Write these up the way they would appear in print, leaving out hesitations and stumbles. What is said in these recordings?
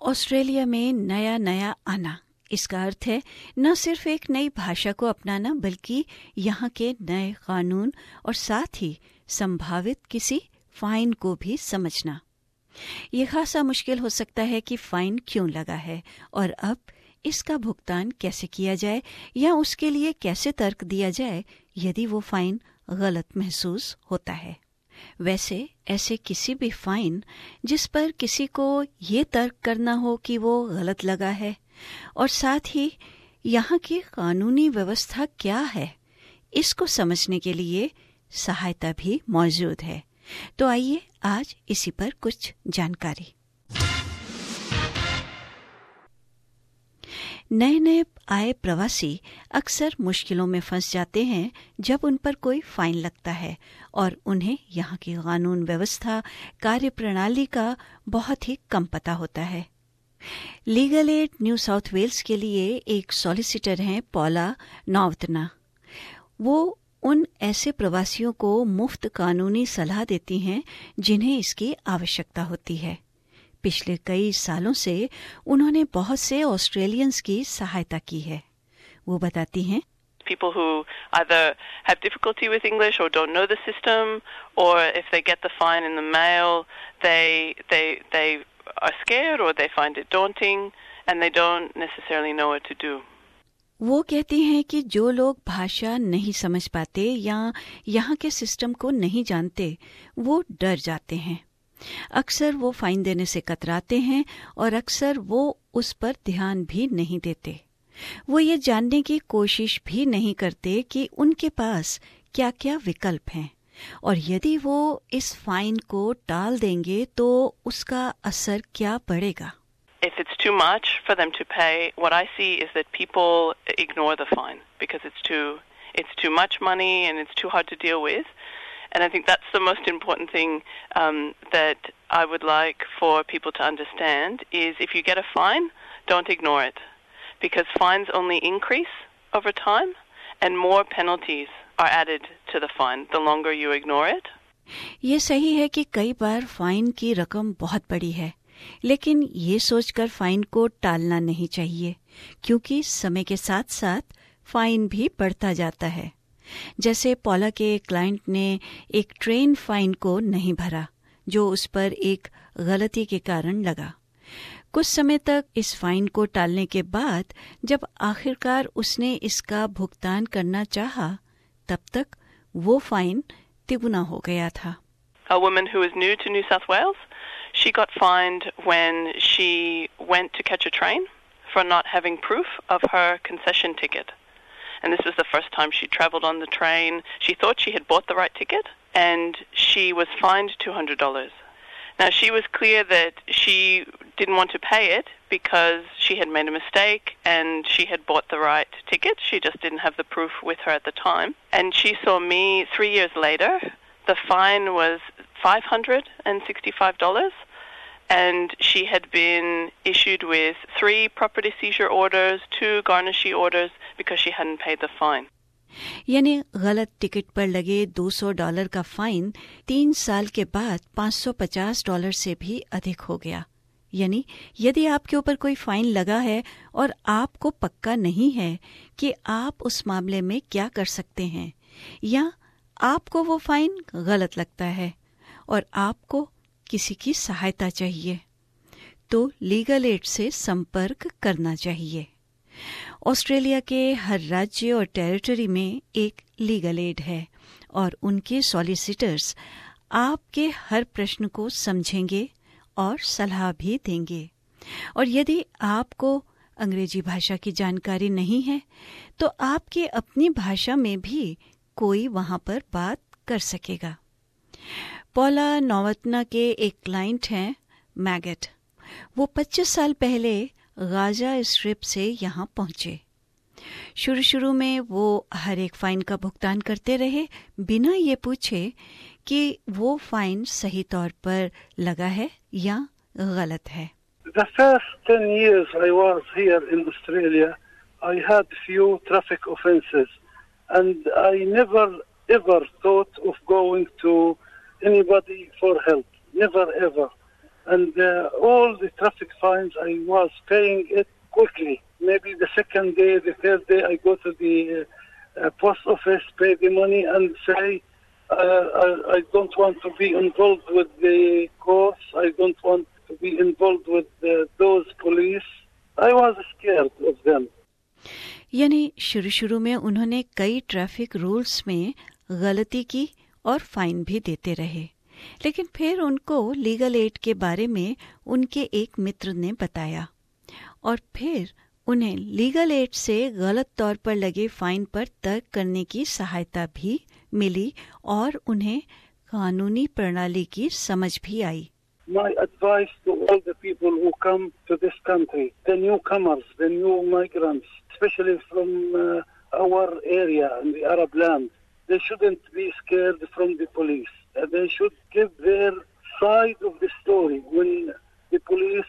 Australia में नया नया आना, इसका अर्थ है न सिर्फ एक नई भाषा को अपनाना बल्कि यहाँ के नए कानून और साथ ही संभावित किसी फाइन को भी समझना। ये खासा मुश्किल हो सकता है कि फाइन क्यों लगा है और अब इसका भुगतान कैसे किया जाए या उसके लिए कैसे तर्क दिया जाए यदि वो फाइन गलत महसूस होता है। वैसे ऐसे किसी भी फाइन जिस पर किसी को ये तर्क करना हो कि वो गलत लगा है और साथ ही यहाँ की कानूनी व्यवस्था क्या है, इसको समझने के लिए सहायता भी मौजूद है। तो आइए आज इसी पर कुछ जानकारी। नए नए आए प्रवासी अक्सर मुश्किलों में फंस जाते हैं जब उन पर कोई फाइन लगता है और उन्हें यहाँ की कानून व्यवस्था, कार्यप्रणाली का बहुत ही कम पता होता है। Legal aid New South Wales के लिए एक सॉलिसिटर हैं पॉला नॉवतना। वो उन ऐसे प्रवासियों को मुफ्त कानूनी सलाह देती हैं जिन्हें इसकी आवश्यकता होती है। पिछले कई सालों से उन्होंने बहुत से ऑस्ट्रेलियंस की सहायता की है। वो बताती हैं, People who either have difficulty with English or don't know the system, or if they get the fine in the mail, they are scared or they find it daunting and they don't necessarily know what to do. वो कहती हैं कि जो लोग भाषा नहीं समझ पाते या यहाँ के सिस्टम को नहीं जानते, वो डर जाते हैं। अक्सर वो फाइन देने से कतराते हैं और अक्सर वो उस पर ध्यान भी नहीं देते। वो ये जानने की कोशिश भी नहीं करते कि उनके पास क्या क्या विकल्प हैं और यदि वो इस फाइन को टाल देंगे तो उसका असर क्या पड़ेगा। If it's too much for them to pay, what I see is that people ignore the fine because it's too much money and it's too hard to deal with. And I think that's the most important thing that I would like for people to understand is if you get a fine, don't ignore it. Because fines only increase over time and more penalties are added to the fine the longer you ignore it. ये सही है कि कई बार fine की रकम बहुत बड़ी है, लेकिन ये सोचकर फाइन को टालना नहीं चाहिए क्योंकि समय के साथ साथ फाइन भी बढ़ता जाता है। जैसे पॉला के क्लाइंट ने एक ट्रेन फाइन को नहीं भरा जो उस पर एक गलती के कारण लगा। कुछ समय तक इस फाइन को टालने के बाद जब आखिरकार उसने इसका भुगतान करना चाहा, तब तक वो फाइन तिगुना हो गया था। A woman who is new to New South Wales, she got fined when she went to catch a train for not having proof of her concession ticket. And this was the first time she travelled on the train. She thought she had bought the right ticket and she was fined $200. Now she was clear that she didn't want to pay it because she had made a mistake and she had bought the right ticket. She just didn't have the proof with her at the time. And she saw me 3 years later. The fine was $565 and she had been issued with 3 property seizure orders, 2 garnishee orders because she hadn't paid the fine. यानी गलत ticket पर लगे $200 का fine 3 साल के बाद $550 से भी अधिक हो गया। यानी यदि आपके ऊपर कोई फाइन लगा है और आपको पक्का नहीं है कि आप उस मामले में क्या कर सकते हैं या आपको वो फाइन गलत लगता है और आपको किसी की सहायता चाहिए, तो लीगल एड से संपर्क करना चाहिए। ऑस्ट्रेलिया के हर राज्य और टेरिटरी में एक लीगल एड है और उनके सॉलिसिटर्स आपके हर प्रश्न को समझेंगे और सलाह भी देंगे। और यदि आपको अंग्रेजी भाषा की जानकारी नहीं है तो आपकी अपनी भाषा में भी कोई वहां पर बात कर सकेगा। पॉला नॉवतना के एक क्लाइंट हैं मैगेट। वो 25 साल पहले गाजा स्ट्रिप से यहाँ पहुंचे। शुरू में वो हर एक फाइन का भुगतान करते रहे बिना ये पूछे कि वो फाइन सही तौर पर लगा है या गलत है। The first 10 years I was here in Australia, I had few traffic offences and I never ever thought of going to anybody for help. Never ever. and all the traffic fines I was paying it quickly. Maybe the second day, the third day, I go to the post office, pay the money, and say, I don't want to be involved with the courts. I don't want to be involved with those police. I was scared of them. यानी शुरू में उन्होंने कई traffic rules में गलती की और fine भी देते रहे, लेकिन फिर उनको लीगल एड के बारे में उनके एक मित्र ने बताया और फिर उन्हें लीगल एड से गलत तौर पर लगे फाइन पर तर्क करने की सहायता भी मिली और उन्हें कानूनी प्रणाली की समझ भी आई. My advice to all the people who come to this country, the newcomers, the new migrants, especially from our area in the Arab land, they shouldn't be scared from the police. They should give their side of the story when the police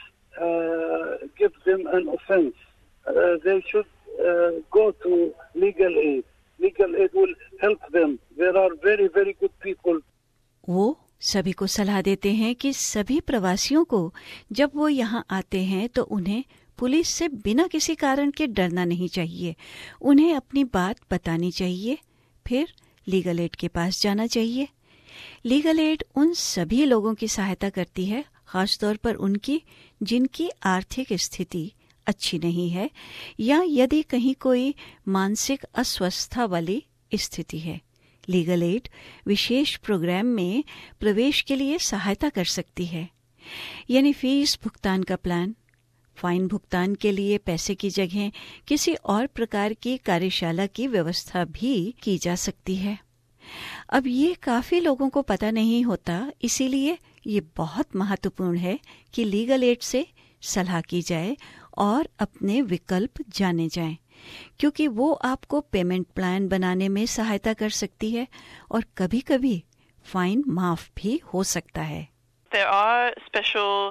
give them an offense. They should go to legal aid. Legal aid will help them. There are very, very good people. वो सभी को सलाह देते हैं कि सभी प्रवासियों को जब वो यहाँ आते हैं तो उन्हें पुलिस से बिना किसी कारण के डरना नहीं चाहिए. उन्हें अपनी बात बतानी चाहिए, फिर लीगल एड के पास जाना चाहिए. लीगल एड उन सभी लोगों की सहायता करती है, खासतौर पर उनकी जिनकी आर्थिक स्थिति अच्छी नहीं है या यदि कहीं कोई मानसिक अस्वस्थता वाली स्थिति है. लीगल एड विशेष प्रोग्राम में प्रवेश के लिए सहायता कर सकती है, यानी फीस भुगतान का प्लान, फाइन भुगतान के लिए पैसे की जगह किसी और प्रकार की कार्यशाला की व्यवस्था भी की जा सकती है. अब ये काफी लोगों को पता नहीं होता, इसीलिए ये बहुत महत्वपूर्ण है कि लीगल एड से सलाह की जाए और अपने विकल्प जाने जाएं, क्योंकि वो आपको पेमेंट प्लान बनाने में सहायता कर सकती है और कभी-कभी फाइन माफ भी हो सकता है. There are special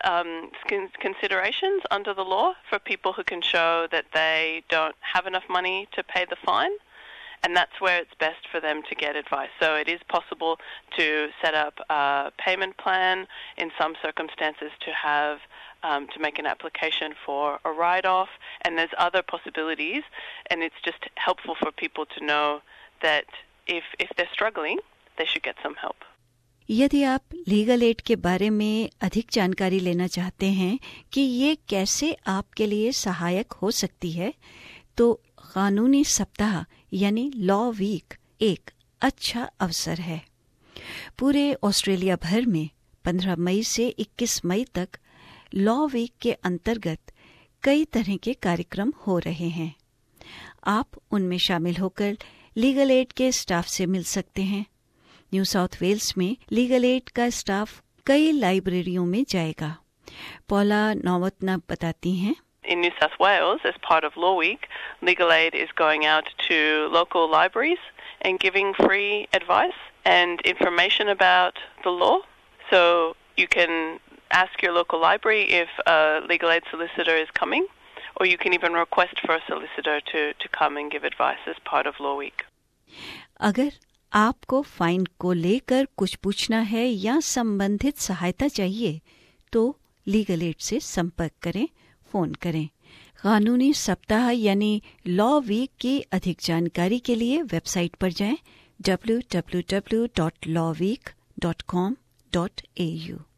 considerations under the law for people who can show that they don't have enough money to pay the fine, and that's where it's best for them to get advice. So it is possible to set up a payment plan in some circumstances, to have to make an application for a write-off, and there's other possibilities, and it's just helpful for people to know that if they're struggling, they should get some help. यदि आप legal aid के बारे में अधिक जानकारी लेना चाहते हैं कि ये कैसे आपके लिए सहायक हो सकती है, तो कानूनी सप्ताह यानी लॉ वीक एक अच्छा अवसर है. पूरे ऑस्ट्रेलिया भर में 15 मई से 21 मई तक लॉ वीक के अंतर्गत कई तरह के कार्यक्रम हो रहे हैं. आप उनमें शामिल होकर लीगल एड के स्टाफ से मिल सकते हैं. न्यू साउथ वेल्स में लीगल एड का स्टाफ कई लाइब्रेरियों में जाएगा. पौला नौवतना बताती हैं. In New South Wales, as part of Law Week, Legal Aid is going out to local libraries and giving free advice and information about the law. So you can ask your local library if a legal aid solicitor is coming, or you can even request for a solicitor to come and give advice as part of Law Week. अगर आपको fine को लेकर कुछ पूछना है या संबंधित सहायता चाहिए तो लीगल एड से संपर्क करें, फोन करें. कानूनी सप्ताह यानी लॉ वीक की अधिक जानकारी के लिए वेबसाइट पर जाएं www.lawweek.com.au.